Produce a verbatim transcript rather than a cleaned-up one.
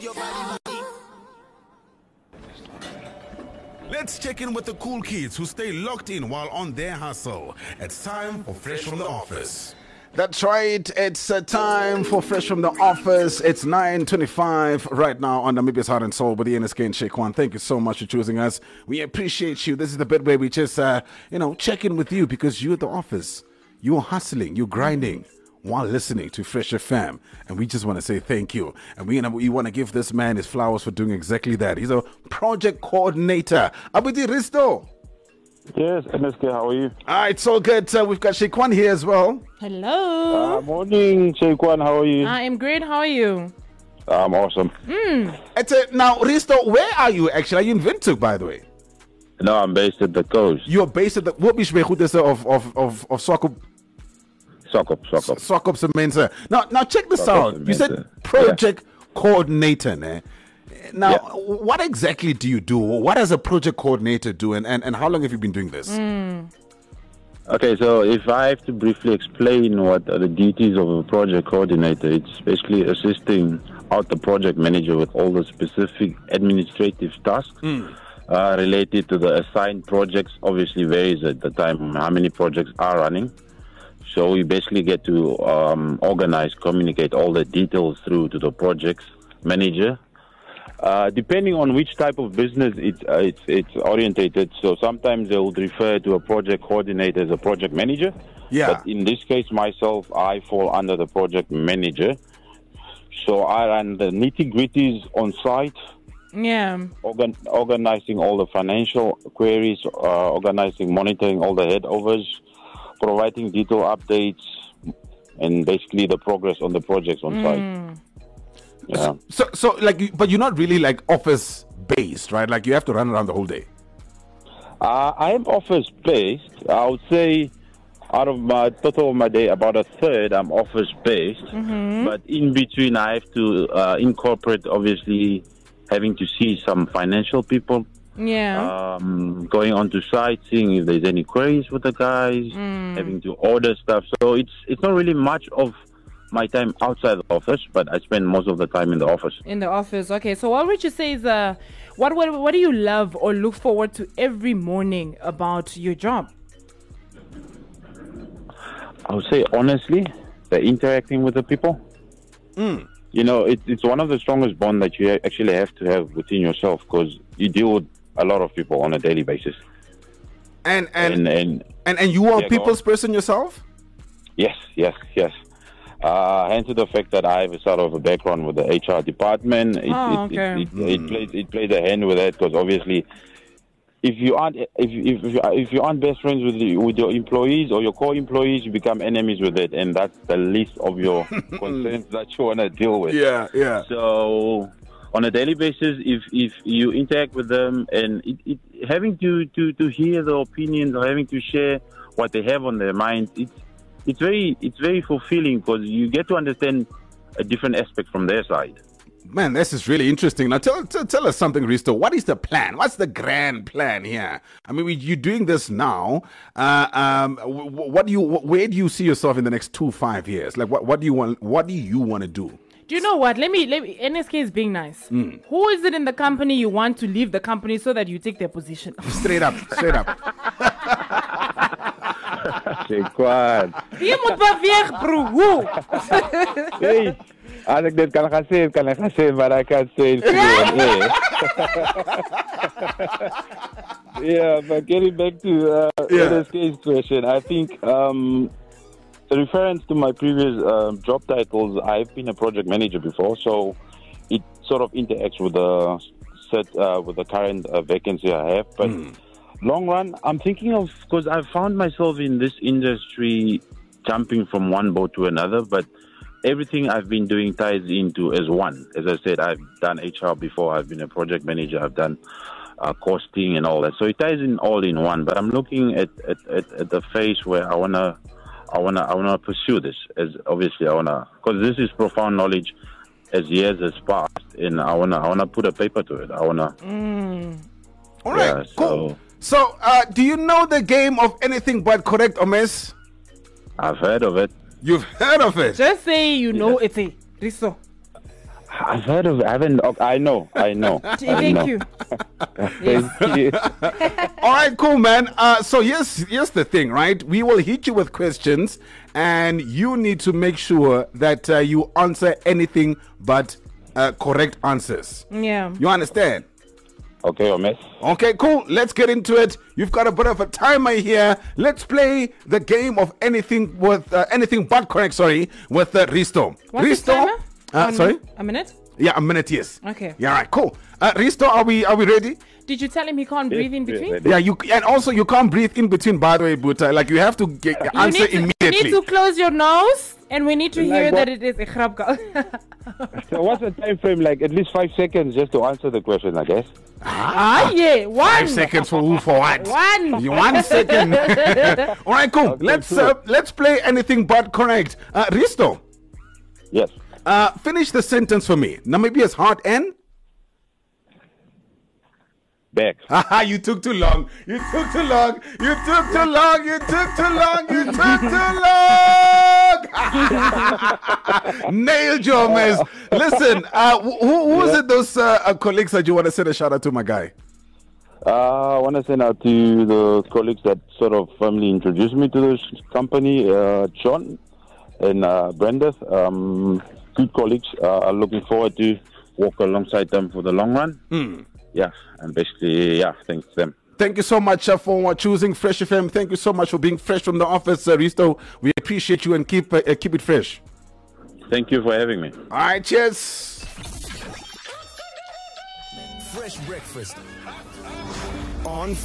Let's check in with the cool kids who stay locked in while on their hustle. It's time for Fresh from the Office. That's right. It's uh, time for Fresh from the Office. It's nine twenty-five right now on Namibia's Heart and Soul with the N S K and Sheikwan. Thank you so much for choosing us. We appreciate you. This is the bit where we just, uh, you know, check in with you because you're at the office. You're hustling. You're grinding while listening to Fresh F M. And we just want to say thank you. And we, we want to give this man his flowers for doing exactly that. He's a project coordinator. Abudi Risto. Yes, N S K, how are you? Ah, it's all good. Uh, we've got Sheikwan here as well. Hello. Uh, morning, Sheikwan, how are you? I am great. How are you? I'm awesome. Mm. It's a, now, Risto, where are you actually? Are you in Windhoek, by the way? No, I'm based at the coast. You're based at the... What is of, of, of, of Swakop? Swakop, Swakop. Swakop Semenza. Now, now check this out. You said project yeah. coordinator, ne? Now, yeah. what exactly do you do? What does a project coordinator do? And, and, and how long have you been doing this? Mm. Okay, so if I have to briefly explain what are the duties of a project coordinator, it's basically assisting out the project manager with all the specific administrative tasks mm. uh, related to the assigned projects. Obviously varies at the time how many projects are running. So we basically get to um, organize, communicate all the details through to the project's manager. Uh, depending on which type of business it's, uh, it's it's orientated, so sometimes they would refer to a project coordinator as a project manager. Yeah. But in this case, myself, I fall under the project manager. So I run the nitty-gritties on site. Yeah. Organ- organizing all the financial queries, uh, organizing, monitoring all the headovers, providing detailed updates, and basically the progress on the projects on mm. site. Yeah. So, so, like, but you're not really like office based, right? Like, you have to run around the whole day. Uh, I am office based. I would say, out of my total of my day, about a third I'm office based. Mm-hmm. But in between, I have to uh, incorporate, obviously, having to see some financial people. Yeah. Um, going on to site, seeing if there's any queries with the guys, mm. having to order stuff. So it's it's not really much of my time outside the office, but I spend most of the time in the office. In the office, okay. So what would you say is, uh, what, what what do you love or look forward to every morning about your job? I would say, honestly, the interacting with the people. Mm. You know, it, it's one of the strongest bonds that you actually have to have within yourself because you deal with a lot of people on a daily basis. And and and and, and, and you are yeah, a people's person yourself? Yes, yes, yes. Uh, hence to the fact that I have a sort of a background with the H R department. It, oh, it, okay. it, it, it, it plays it plays a hand with that because obviously, if you aren't if if if, if you aren't best friends with the, with your employees or your co-employees, you become enemies with it, and that's the least of your concerns that you want to deal with. Yeah, yeah. So, on a daily basis, if if you interact with them and it, it, having to, to, to hear the opinions or having to share what they have on their mind, it's it's very it's very fulfilling because you get to understand a different aspect from their side. Man, this is really interesting. Now, tell tell, tell us something, Risto. What is the plan? What's the grand plan here? I mean, we, you're doing this now. Uh, um, what do you? Where do you see yourself in the next two five years? Like, what what do you want? What do you want to do? Do you know what? Let me, let me, N S K is being nice. Mm. Who is it in the company you want to leave the company so that you take their position? Straight up, straight up. Sheikwan. Je moet wel weg, bro. Who? Hey, als ik dit kan gaan zeggen, kan ik gaan zeggen, maar I can't say it. Yeah. Yeah, but getting back to uh, Yeah. N S K's question, I think um, the reference to my previous um, job titles, I've been a project manager before, so it sort of interacts with the set uh, with the current uh, vacancy I have. But Mm. long run, I'm thinking of, because I've found myself in this industry jumping from one boat to another, but everything I've been doing ties into as one. As I said, I've done H R before, I've been a project manager, I've done uh, costing and all that. So it ties in all in one. But I'm looking at, at, at, at the phase where I wanna I wanna I wanna pursue this. As obviously I wanna, because this is profound knowledge as years has passed, and I wanna I wanna put a paper to it. I wanna. Mm. All right, yeah, cool. so, So, uh, do you know the game of anything but correct or miss? I've heard of it. You've heard of it? Just say you know Yes. it's a Riso. I've heard of. I haven't. Okay, I know. I know. I Thank know. you. Thank you. All right, cool, man. Uh, so here's here's the thing, right? We will hit you with questions, and you need to make sure that uh, you answer anything but uh, correct answers. Yeah. You understand? Okay, Omes. Okay, cool. Let's get into it. You've got a bit of a timer here. Let's play the game of anything with uh, anything but correct. Sorry, with uh, Risto. What's Risto. the timer? Uh, On sorry. A minute? Yeah, a minute. Yes. Okay. Yeah. All right. Cool. Uh, Risto, are we are we ready? Did you tell him he can't breathe in we're between? ready. Yeah. You and also you can't breathe in between. By the way, but uh, like you have to get, You answer need, to, you immediately. need to close your nose, and we need to Like hear what? that it is Igrabka. So what's the time frame? Like at least five seconds just to answer the question, I guess. Ah, yeah. One. Five seconds for who? For what? One. You one second. All right, cool. Okay, let's cool. uh, let's play anything but correct. Uh, Risto, Yes. uh, finish the sentence for me. Namibia's heart and. Back. Haha, you took too long. You took too long. You took too long. You took too long. You took too long. Nailed your mess. Listen, uh, who, who is it? Those uh, uh, colleagues that you want to send a shout out to, my guy? Uh, I want to send out to the colleagues that sort of firmly introduced me to this company, uh, John and uh, Brenda. Um, good colleagues. Uh, I'm looking forward to walk alongside them for the long run. Mm. Yeah, and basically, yeah, thanks to them. Thank you so much uh, for choosing Fresh F M. Thank you so much for being fresh from the office, uh, Risto. We appreciate you and keep uh, uh, keep it fresh. Thank you for having me. All right, cheers. Fresh breakfast on